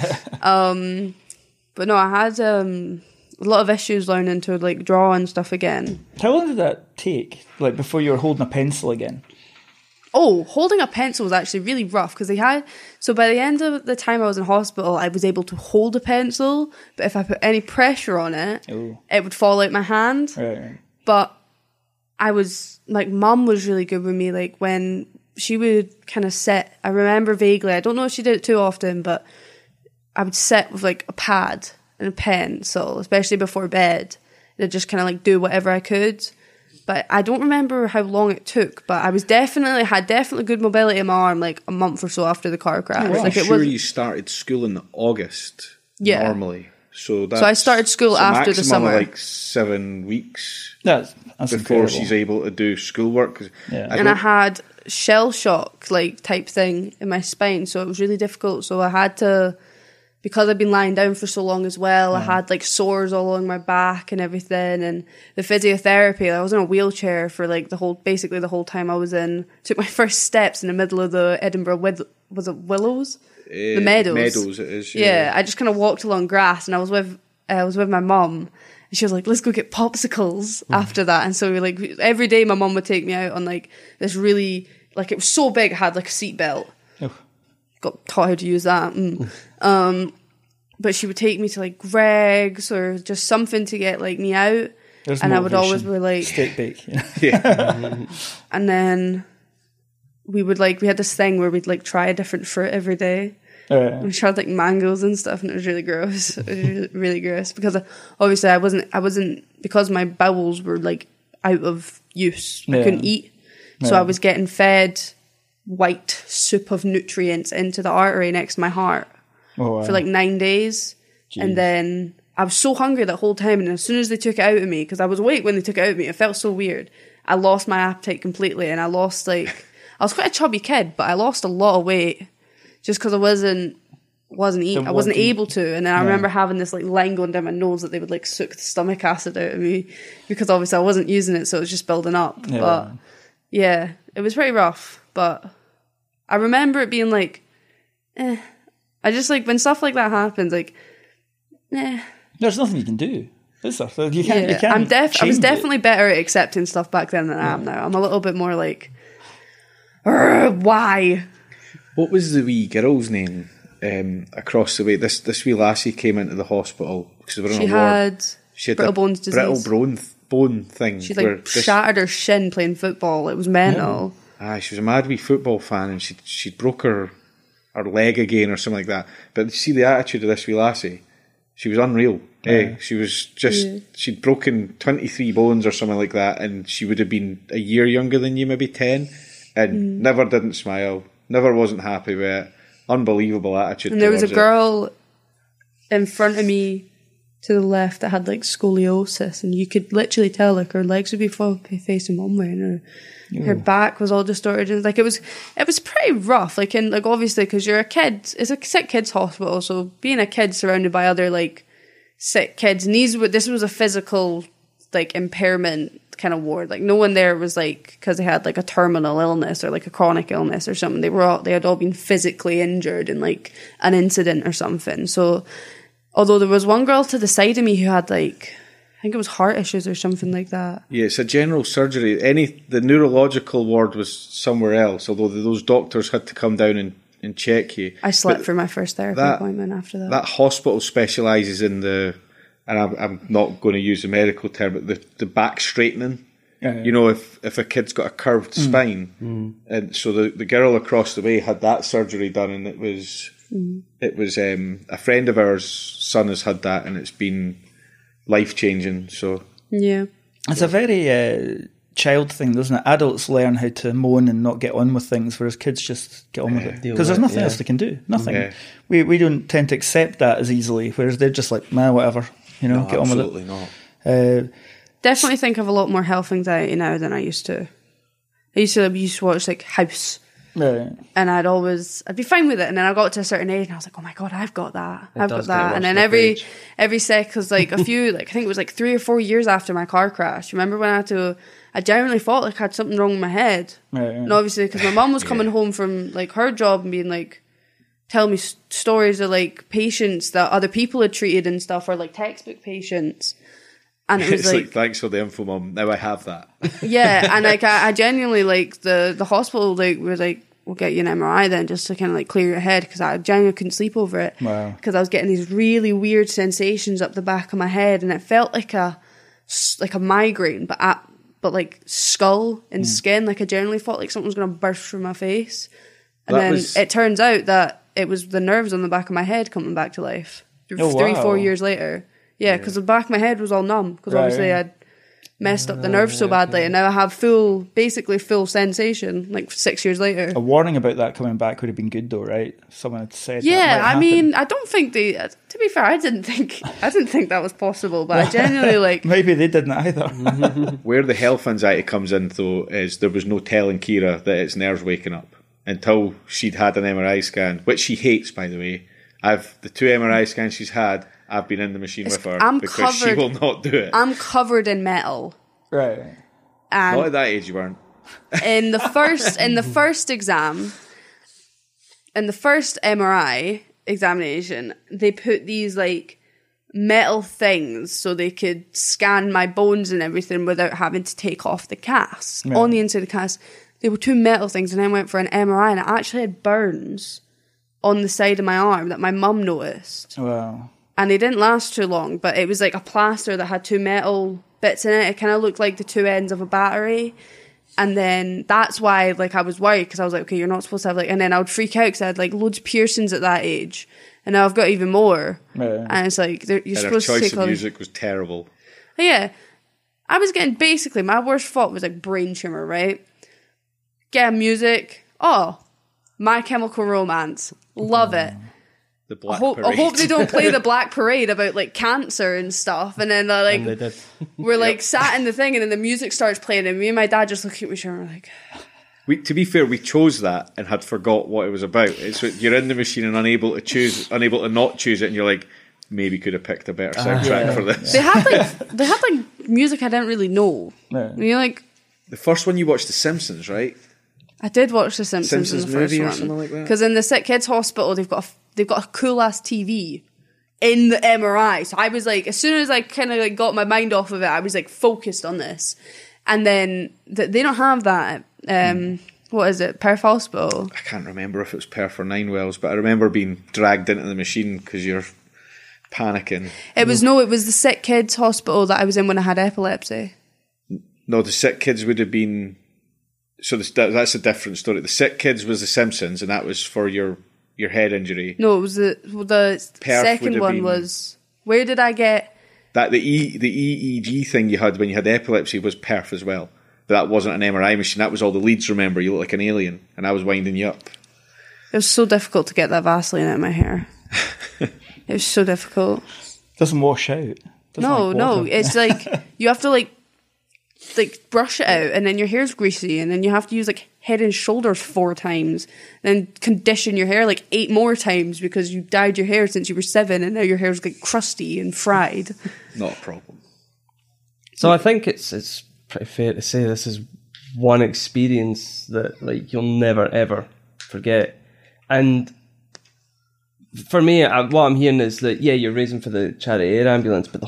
But no, I had a lot of issues learning to like draw and stuff again. How long did that take? Like before you were holding a pencil again? Oh, holding a pencil was actually really rough because so by the end of the time I was in hospital, I was able to hold a pencil, but if I put any pressure on it, it would fall out my hand. Right. But I was, like, Mum was really good with me, like, when she would kind of sit, I remember vaguely, I don't know if she did it too often, but I would sit with, like, a pad and a pencil, especially before bed, and just kind of, like, do whatever I could. But I don't remember how long it took, but I had definitely good mobility in my arm, like, a month or so after the car crash. I'm Like, sure you started school in August normally. So I started school after the summer. Like 7 weeks That's before incredible. she's able to do schoolwork. I had shell shock like type thing in my spine, so it was really difficult. So I had to, because I'd been lying down for so long as well, I had like sores all along my back and everything. And the physiotherapy, I was in a wheelchair for like the whole time I was in. Took my first steps in the middle of the Edinburgh was it Willows? The Meadows. Meadows, it is. Yeah, I just kind of walked along grass, and I was with my mum, and she was like, "Let's go get popsicles after that." And so every day, my mum would take me out on like this really it was so big, it had like a seatbelt. Oh. Got taught how to use that. But she would take me to like Greg's or just something to get like me out. There's and I would always motivation. be like Steak bake. Yeah. And then we had this thing where we'd like try a different fruit every day. We tried like mangoes and stuff, and it was really gross. It was really, really gross because obviously I wasn't because my bowels were like out of use. I couldn't eat, so I was getting fed white soup of nutrients into the artery next to my heart for like 9 days. Jeez. And then I was so hungry that whole time, and as soon as they took it out of me, because I was awake when they took it out of me, it felt so weird. I lost my appetite completely, and I lost I was quite a chubby kid, but I lost a lot of weight just because I wasn't eating. I wasn't able to. And then I remember having this like line going down my nose that they would like suck the stomach acid out of me because obviously I wasn't using it, so it was just building up. Yeah. But yeah, it was pretty rough. But I remember it being like, I just like when stuff like that happens, like, There's nothing you can do. Is there? You can't. I was definitely better at accepting stuff back then than I am now. I'm a little bit more like, why? What was the wee girl's name across the way? This wee lassie came into the hospital because they were on a ward. She had brittle bones disease. Brittle bone thing. She shattered her shin playing football. It was mental. She was a mad wee football fan, and she broke her leg again or something like that. But you see the attitude of this wee lassie. She was unreal. She was just she'd broken 23 bones or something like that, and she would have been a year younger than you, maybe 10, and never didn't smile. Never wasn't happy with it. Unbelievable attitude. And there was a girl in front of me to the left that had like scoliosis, and you could literally tell like her legs would be facing one way, and her back was all distorted. And like it was pretty rough. Like obviously because you're a kid, it's a sick kids hospital, so being a kid surrounded by other like sick kids, and this was a physical like impairment kind of ward. Like no one there was like because they had like a terminal illness or like a chronic illness or something. They had all been physically injured in like an incident or something. So although there was one girl to the side of me who had like I think it was heart issues or something like that. Yeah, it's a general surgery. The neurological ward was somewhere else, although those doctors had to come down and check you. I slept for my first therapy appointment after that. That hospital specialises in and I'm not going to use the medical term, but the back straightening. Yeah. You know, if a kid's got a curved spine, and so the girl across the way had that surgery done, and it was a friend of ours' son has had that, and it's been life changing. So it's a very child thing, doesn't it? Adults learn how to moan and not get on with things, whereas kids just get on with it. Because there's nothing else they can do. Nothing. Yeah. We don't tend to accept that as easily, whereas they're just like, nah, whatever. Get on with it. Absolutely not. Definitely think I have a lot more health anxiety now than I used to. I used to watch like House. Right. And I'd be fine with it, and then I got to a certain age and I was like, oh my god, I've got that, and then every sec was like a few, like I think it was like 3 or 4 years after my car crash. Remember when I genuinely thought like I had something wrong with my head, Right. and obviously because my mum was coming home from like her job and being like telling me stories of like patients that other people had treated and stuff, or like textbook patients. And it was It's like, thanks for the info, Mum. Now I have that. yeah, and like I genuinely like the hospital like was like, we'll get you an MRI then just to kind of like clear your head, because I genuinely couldn't sleep over it. Wow. Because I was getting these really weird sensations up the back of my head, and it felt like a migraine, but like skull and skin. Like I genuinely felt like something was going to burst through my face, and it turns out that it was the nerves on the back of my head coming back to life. 3-4 years later. Yeah, because the back of my head was all numb, because obviously I'd messed up the nerves so badly, and now I have basically full sensation, like 6 years later. A warning about that coming back would have been good, though, right? Someone had said. Yeah, that might I happen. mean, I don't think to be fair, I didn't think that was possible, but I genuinely like. Maybe they didn't either. Where the health anxiety comes in, though, is there was no telling Kira that it's nerves waking up until she'd had an MRI scan, which she hates, by the way. The 2 MRI scans she's had, I've been in the machine with her because she will not do it. I'm covered in metal. Right. And Not at that age, you weren't. in the first exam, in the first MRI examination, they put these like metal things so they could scan my bones and everything without having to take off the cast. Right. On the inside of the cast, they were 2 metal things, and I went for an MRI, and I actually had burns on the side of my arm that my mum noticed. Wow. And they didn't last too long, but it was like a plaster that had 2 metal bits in it. It kind of looked like the 2 ends of a battery. And then that's why like I was worried, because I was like, okay, you're not supposed to have like, and then I would freak out because I had like loads of piercings at that age. And now I've got even more. Yeah. And it's like, you're And her supposed to choice take of all music was terrible. Yeah. I was getting, basically, my worst fault was like brain tumor, right? Get music. Oh, My Chemical Romance. Love it. The Black I Parade. hope they don't play the Black Parade about like cancer and stuff, and then like And they did. we're like sat in the thing, and then the music starts playing, and me and my dad just look at each other and we're like, To be fair, we chose that and had forgot what it was about. It's you're in the machine and unable to not choose it, and you're like, maybe could have picked a better soundtrack for this. they had like music I didn't really know. Yeah. And you're like, The first one you watched, The Simpsons, right? I did watch The Simpsons Simpsons in the first movie or one, something like that? because in the Sick Kids Hospital they've got a cool ass TV in the MRI. So I was like, as soon as I kind of like got my mind off of it, I was like focused on this. And then they don't have that. What is it? Perth Hospital. I can't remember if it was Perth or Ninewells, but I remember being dragged into the machine because you're panicking. It was the Sick Kids Hospital that I was in when I had epilepsy. No, the Sick Kids would have been... So that's a different story. The Sick Kids was The Simpsons, and that was for your head injury. No, it was the Perth second would have one been- was... Where did I get... That the EEG thing you had when you had epilepsy was Perth as well. But that wasn't an MRI machine. That was all the leads, remember? You look like an alien, and I was winding you up. It was so difficult to get that Vaseline out of my hair. It was so difficult. Doesn't wash out. Doesn't No, like no. water. It's like you have to like brush it out, and then your hair's greasy, and then you have to use like Head and Shoulders 4 times, then condition your hair like 8 more times because you dyed your hair since you were 7, and now your hair's like crusty and fried. Not a problem. So I think it's pretty fair to say this is one experience that like you'll never ever forget. And for me, what I'm hearing is that you're raising for the charity air ambulance, but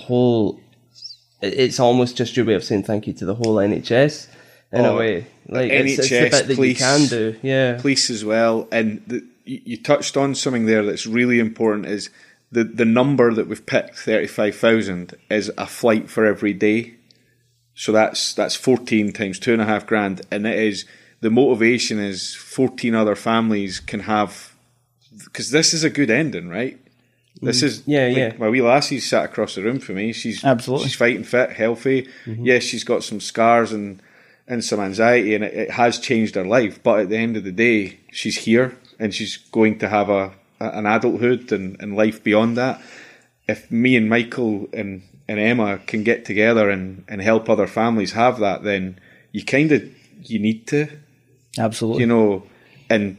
it's almost just your way of saying thank you to the whole NHS in a way. Like NHS, it's the bit that police, you can do, police as well. And you touched on something there that's really important. Is the number that we've picked, 35,000, is a flight for every day. So that's 14 times $2,500, and it is the motivation is 14 other families can have, because this is a good ending, right? This is my wee lassie's sat across the room for me. She's Absolutely. she's fighting fit, healthy. Yes, she's got some scars and and some anxiety, and it has changed her life. But at the end of the day, she's here, and she's going to have an adulthood and life beyond that. If me and Michael and Emma can get together and help other families have that, then you need to. Absolutely. And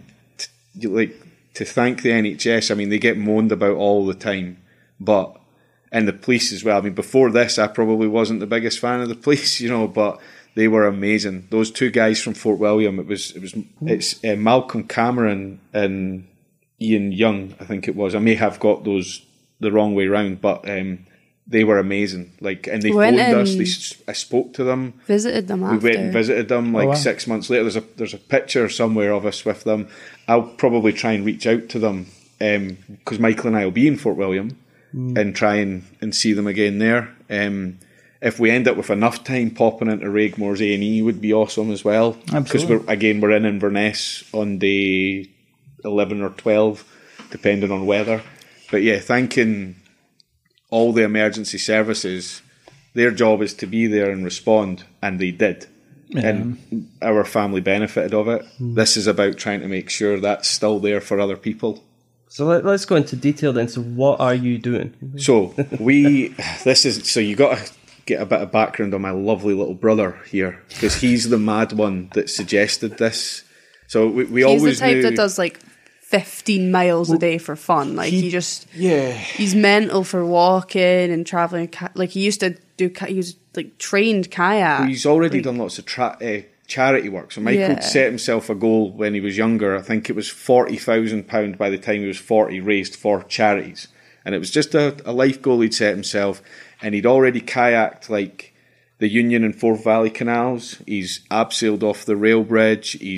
to thank the NHS, I mean, they get moaned about all the time, and the police as well. I mean, before this, I probably wasn't the biggest fan of the police, but they were amazing. Those two guys from Fort William, it's Malcolm Cameron and Ian Young, I think it was. I may have got those the wrong way round, but they were amazing. And they phoned us. I spoke to them. Visited them after. We went and visited them 6 months later. There's a picture somewhere of us with them. I'll probably try and reach out to them because Michael and I will be in Fort William and try and see them again there. If we end up with enough time, popping into Raigmore's A&E would be awesome as well. Because we're in Inverness on day 11 or 12, depending on weather. But yeah, thanking all the emergency services. Their job is to be there and respond, and they did. Yeah. And our family benefited of it. This is about trying to make sure that's still there for other people. So let's go into detail then. So what are you doing? So you got to get a bit of background on my lovely little brother here, because he's the mad one that suggested this. So we always He's the type that does 15 miles a day for fun. He's mental for walking and traveling. He used to do. He was trained kayak. He's already done lots of charity work. So Michael set himself a goal when he was younger. I think it was £40,000 by the time he was 40 raised for charities, and it was just a life goal he'd set himself. And he'd already kayaked the Union and Forth Valley canals. He's abseiled off the rail bridge. He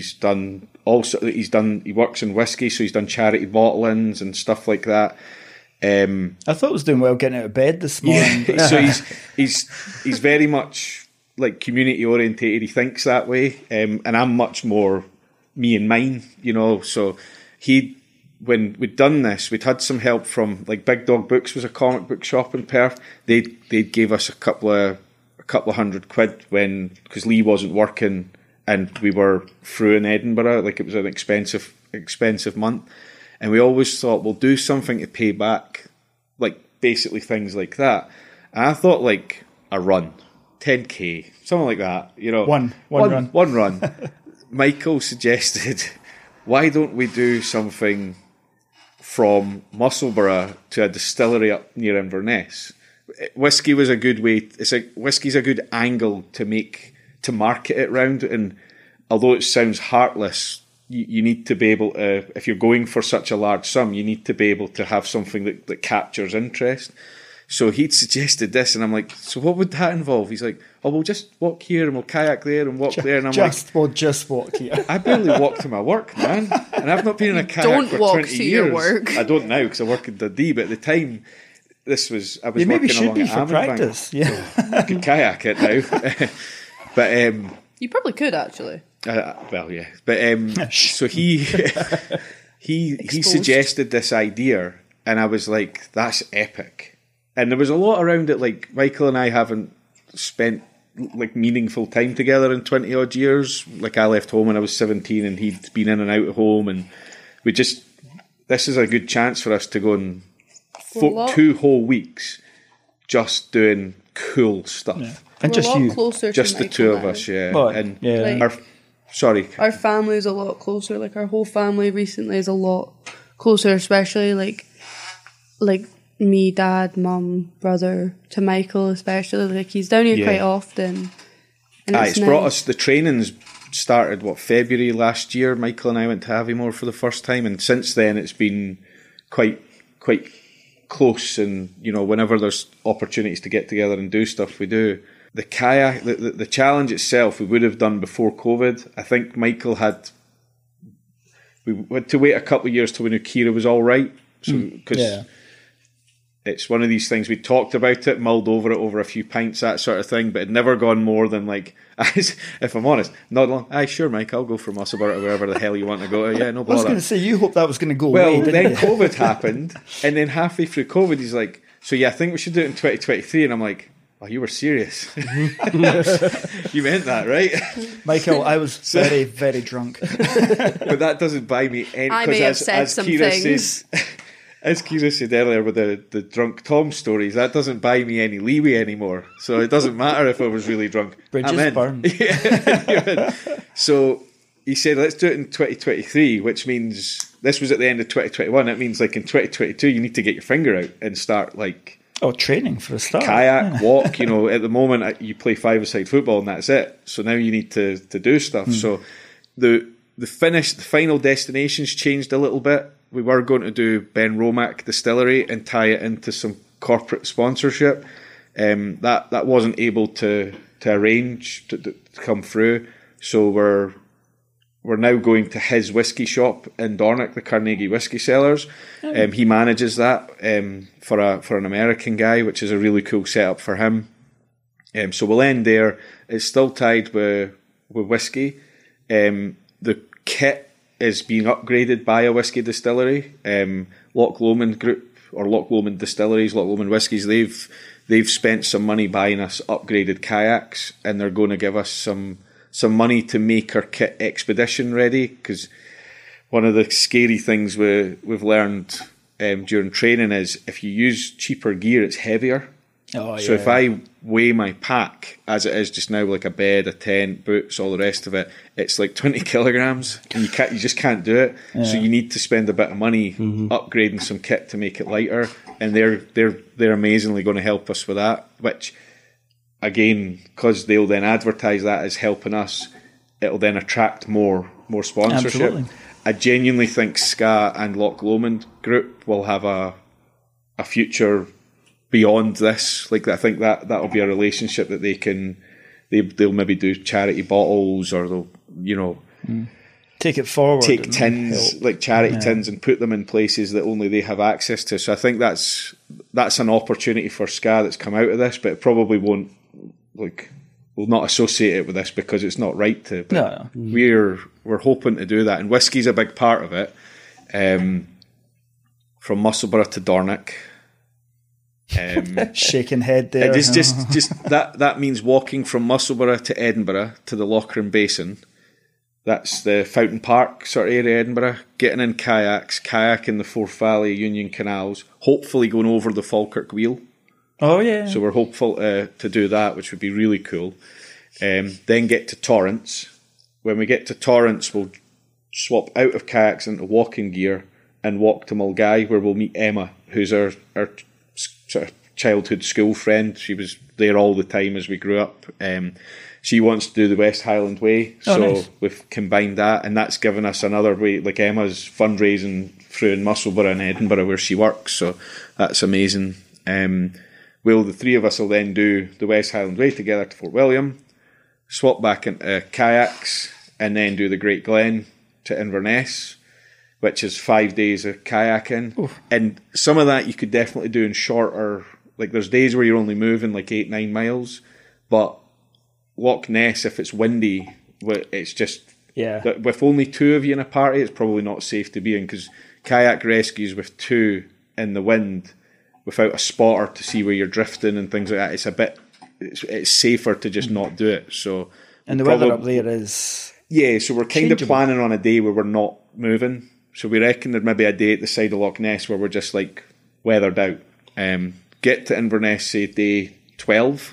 works in whiskey, so he's done charity bottlings and stuff like that. I thought I was doing well getting out of bed this morning. Yeah. So he's very much community orientated. He thinks that way, and I'm much more me and mine. So when we'd done this, we'd had some help from Big Dog Books was a comic book shop in Perth. They gave us a couple of £100 because Lee wasn't working and we were through in Edinburgh. It was an expensive month, and we always thought we'll do something to pay back, basically things like that. And I thought a run, 10k, something like that. One run. Michael suggested, why don't we do something from Musselburgh to a distillery up near Inverness? Whiskey was a good way. Whiskey's a good angle to market it round. And although it sounds heartless, you need to be able to, if you're going for such a large sum, you need to be able to have something that captures interest. So he'd suggested this, and I'm like, so what would that involve? He's like, oh, we'll just walk here and we'll kayak there and walk there. And I'm we'll just walk here. I barely walk to my work, man. And I've not been in a kayak for 20 years. Don't walk to your work. I don't now because I work in Dundee, but at the time, I was you maybe working should along be at for practice. Bank. Yeah. I could kayak it now. But you probably could actually. Well, yeah. But so he suggested this idea, and I was like, that's epic. And there was a lot around it, Michael and I haven't spent meaningful time together in 20 odd years. I left home when I was 17 and he'd been in and out of home, and this is a good chance for us to go and 2 whole weeks just doing cool stuff. Yeah. And just you. Just the two of us, yeah. But, and yeah. Our family is a lot closer. Our whole family recently is a lot closer, especially me, dad, mum, brother, to Michael especially. He's down here quite often. And it's nice. Brought us, the trainings started, February last year. Michael and I went to Aviemore for the first time, and since then it's been quite close, and whenever there's opportunities to get together and do stuff, we do. The kayak, the challenge itself, we would have done before COVID. I think Michael we had to wait a couple of years till we knew Kira was all right. So, because it's one of these things, we talked about it, mulled over it over a few pints, that sort of thing, but it never gone more than if I'm honest, not long. Aye, sure, Mike, I'll go from Musselburgh to wherever the hell you want to go to. Yeah, no bother. I was going to say, you hope that was going to go away. Well, then COVID happened, and then halfway through COVID, he's like, so yeah, I think we should do it in 2023. And I'm like, Oh, you were serious. You meant that, right? Michael, I was very, very drunk. But that doesn't buy me any... I may have said some things. As Kira said earlier with the drunk Tom stories, that doesn't buy me any leeway anymore. So it doesn't matter if I was really drunk. Bridges burned. Yeah. So he said, let's do it in 2023, which means this was at the end of 2021. That means like in 2022, you need to get your finger out and start like... Oh, training for a start. Kayak, walk, you know, at the moment you play five-a-side football and that's it. So now you need to do stuff. So the final destinations changed a little bit. We were going to do Ben Romack Distillery and tie it into some corporate sponsorship. That wasn't able to arrange to come through. So we're now going to his whiskey shop in Dornoch, the Carnegie Whiskey Cellars. He manages that for an American guy, which is a really cool setup for him. So we'll end there. It's still tied with whiskey. The kit is being upgraded by a whiskey distillery. Loch Lomond Group, or Loch Lomond Distilleries, Loch Lomond Whiskies, they've spent some money buying us upgraded kayaks, and they're going to give us some money to make our kit expedition ready, because one of the scary things we've learned during training is if you use cheaper gear, it's heavier. Oh, yeah. So if I weigh my pack as it is just now, like a bed, a tent, boots, all the rest of it, it's like 20 kilograms, and you just can't do it. Yeah. So you need to spend a bit of money upgrading some kit to make it lighter, and they're amazingly going to help us with that. Which, again, because they'll then advertise that as helping us, it'll then attract more sponsorship. Absolutely. I genuinely think Ska and Loch Lomond Group will have a future beyond this. Like, I think that'll be a relationship that they'll maybe do charity bottles, or they'll, you know, take it forward, take tins, like charity tins, and put them in places that only they have access to. So I think that's an opportunity for Ska that's come out of this, but it probably won't, like, we'll not associate it with this because it's not right to. But we're hoping to do that, and whiskey's a big part of it. From Musselburgh to Dornoch. Shaking head there. It is just that means walking from Musselburgh to Edinburgh to the Lochran Basin. That's the Fountain Park sort of area, Edinburgh. Getting in kayaks, kayaking the Forth Valley Union Canals, hopefully going over the Falkirk Wheel. Oh, yeah. So we're hopeful to do that, which would be really cool. Then get to Torrance. When we get to Torrance, we'll swap out of kayaks into walking gear and walk to Mulgai, where we'll meet Emma, who's our sort of childhood school friend. She was there all the time as we grew up. She wants to do the West Highland Way, so nice. We've combined that, and that's given us another way. Like, Emma's fundraising through in Musselburgh and Edinburgh where she works, so that's amazing. The three of us will then do the West Highland Way together to Fort William, swap back into kayaks, and then do the Great Glen to Inverness, which is 5 days of kayaking. Oof. And some of that you could definitely do in shorter, like, there's days where you're only moving like 8-9 miles, but Loch Ness, if it's windy, it's just, with only two of you in a party, it's probably not safe to be in, because kayak rescues with two in the wind without a spotter to see where you're drifting and things like that, it's safer to just not do it. So, and the weather up there is so we're kind of planning on a day where we're not moving. So we reckon there'd maybe a day at the side of Loch Ness where we're just like weathered out. Get to Inverness, say day 12,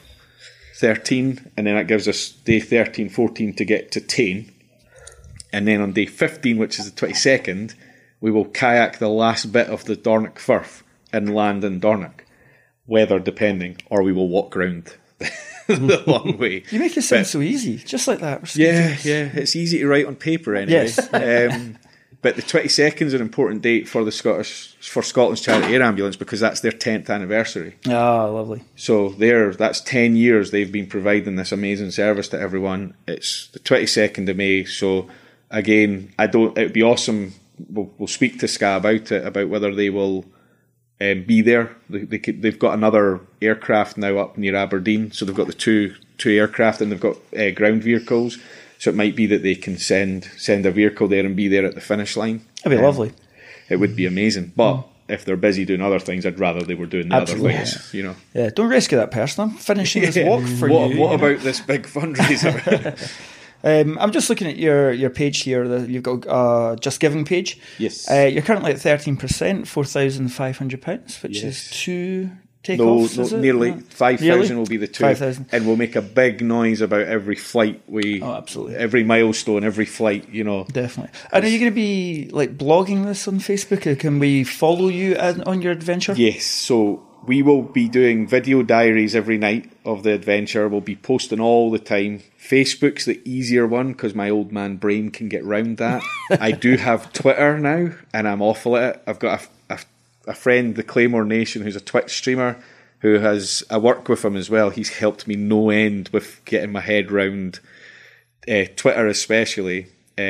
13, and then that gives us day 13, 14 to get to Tain. And then on day 15, which is the 22nd, we will kayak the last bit of the Dornoch Firth and land in Dornoch, weather depending, or we will walk around the long way. You make it sound so easy, just like that. Yeah, it's easy to write on paper anyway. Yes. But the 22nd is an important date for Scotland's Charity Air Ambulance, because that's their 10th anniversary. Oh, lovely. So that's 10 years they've been providing this amazing service to everyone. It's the 22nd of May. So again, it would be awesome. We'll speak to Ska about it, about whether they will be there. They've got another aircraft now up near Aberdeen. So they've got the two aircraft, and they've got ground vehicles. So it might be that they can send a vehicle there and be there at the finish line. That'd be lovely. It would be amazing. But if they're busy doing other things, I'd rather they were doing the Absolutely, other things. You know. Yeah, don't rescue that person. I'm finishing this walk for you. What about this big fundraiser? I'm just looking at your page here. You've got Just Giving page. Yes. You're currently at 13%, £4,500, which is 2 takeoffs. No, is it? nearly 5,000 will be the 2, 5,000. and we'll make a big noise about every flight absolutely. every milestone, every flight. You know, Definitely. And are you going to be like blogging this on Facebook? Can we follow you on your adventure? yes. So we will be doing video diaries every night of the adventure. We'll be posting all the time. Facebook's the easier one because my old man brain can get round that. I do have Twitter now, and I'm awful at it. I've got a friend, the Claymore Nation, who's a Twitch streamer, I work with him as well. He's helped me no end with getting my head round Twitter especially.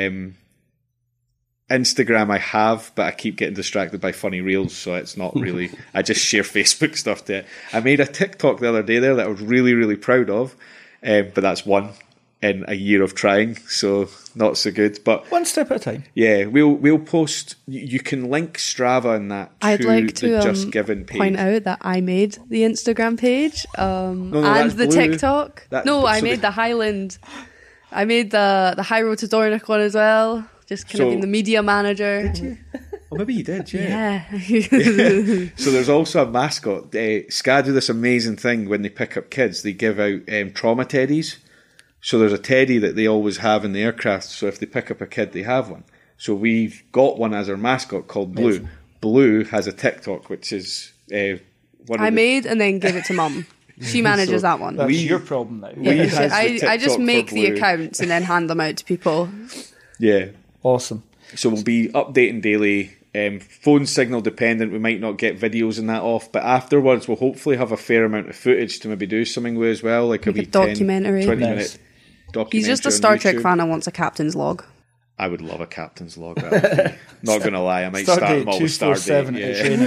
Instagram I have, but I keep getting distracted by funny reels, so it's not really. I just share Facebook stuff to it. I made a TikTok the other day there that I was really, really proud of, but that's one in a year of trying, so not so good. But one step at a time. Yeah, we'll post. You can link Strava and that to I'd like to the Just Given page. point out that I made the Instagram page and that's the Blue. TikTok. I made the Highland. I made the High Road to Dornoch one as well. Just kind of being the media manager. Did you? Oh, maybe you did, Yeah. So there's also a mascot. SCA do this amazing thing when they pick up kids. They give out trauma teddies. So there's a teddy that they always have in the aircraft. So if they pick up a kid, they have one. So we've got one as our mascot called Blue. Amazing. Blue has a TikTok, which is I made and then give it to Mum. She manages that one. That's your problem now. Yeah, has the I just TikTok make for the Blue. accounts and then hand them out to people. Yeah. Awesome. So we'll be updating daily. Phone signal dependent, we might not get videos and that off, but afterwards we'll hopefully have a fair amount of footage to maybe do something with as well, like a wee documentary. 20 Nice. minute documentary. He's just a on Star Trek YouTube. fan and wants a captain's log. I would love a captain's log. Not going to lie, I might start them all with Stardate 247,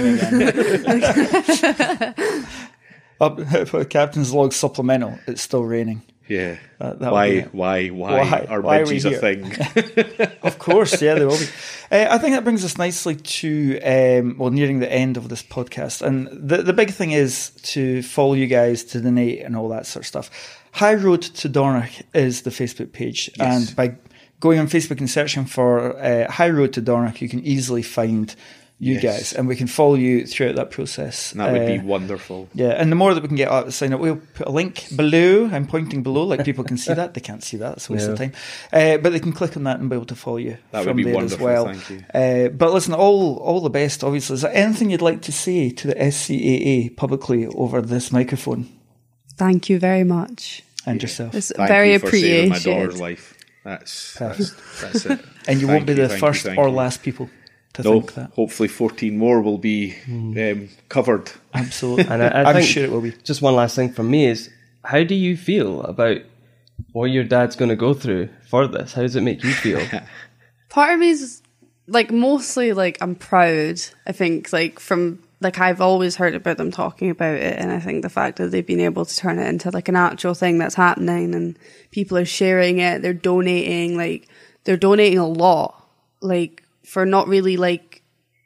Stardate. it's raining again. Up, Captain's Log supplemental, it's still raining. Yeah. That'll be Why it. are Why are we midges a here? thing? Of course, yeah, there will be. I think that brings us nicely to, nearing the end of this podcast. And the big thing is to follow you guys, to donate and all that sort of stuff. High Road to Dornoch is the Facebook page. Yes. And by going on Facebook and searching for High Road to Dornoch, you can easily find you guys. And we can follow you throughout that process. That would be wonderful. Yeah, and the more that we can get out, sign up, we'll put a link below. I'm pointing below, like people can see that. They can't see that; it's a waste of time. But they can click on that and be able to follow you That from would be there wonderful. as well. Thank you. But listen, all the best. Obviously, is there anything you'd like to say to the SCAA publicly over this microphone Thank you very much. and yourself? It's Thank very you for saving my appreciated. daughter's life. That's it. And you Thank won't be the thank first thank or you. last people to No, think that. hopefully 14 more will be covered. Absolutely, And I I'm think sure it will be. just one last thing from me is, how do you feel about what your dad's going to go through for this? How does it make you feel? Part of me is like mostly like I'm proud. I think like from like I've always heard about them talking about it, and I think the fact that they've been able to turn it into like an actual thing that's happening, and people are sharing it, they're donating a lot, like for not really like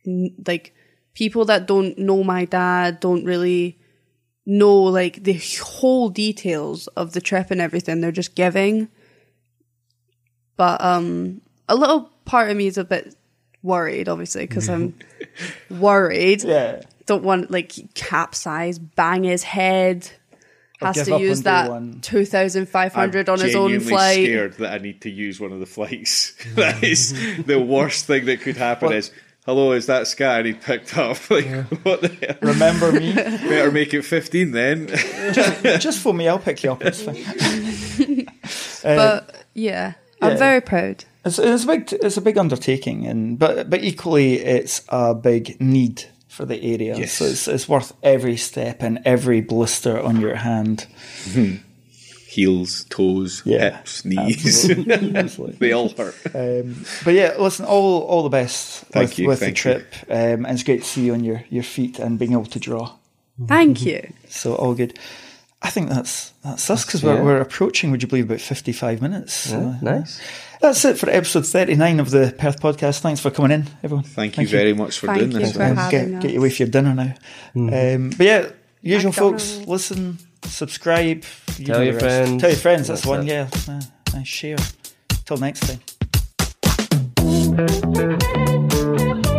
people that don't know my dad don't really know like the whole details of the trip and everything. They're just giving. But a little part of me is a bit worried, obviously, because I'm worried. Yeah. Don't want like capsize, bang his head. Has give to up use on day that one. 2,500 on his own genuinely flight. scared that I need to use one of the flights. That is the worst thing that could happen. Is hello, is that SCA? And he picked up. Like, what the hell? Remember me? Better make it 15 then. Just for me, I'll pick you up. It's fine. But yeah, I'm very proud. It's a big undertaking, but equally it's a big need for the area. Yes. So it's worth every step and every blister on your hand. Heels, toes, hips, knees. Absolutely. They all hurt. But yeah, listen, all the best Thank you, with the thank you. trip. And it's great to see you on your feet and being able to draw. Thank you. So all good. I think that's us, because Yeah. we're approaching, would you believe, about 55 minutes. Yeah, nice. That's it for episode 39 of the Perth Podcast. Thanks for coming in, everyone. Thank you very much for doing Thank this. you for having Get us. you away for your dinner now. But yeah, usual McDonald's. folks, listen, subscribe. You Tell do your the rest. friends. Tell your friends, that's That's one, it. yeah. Share. Till next time.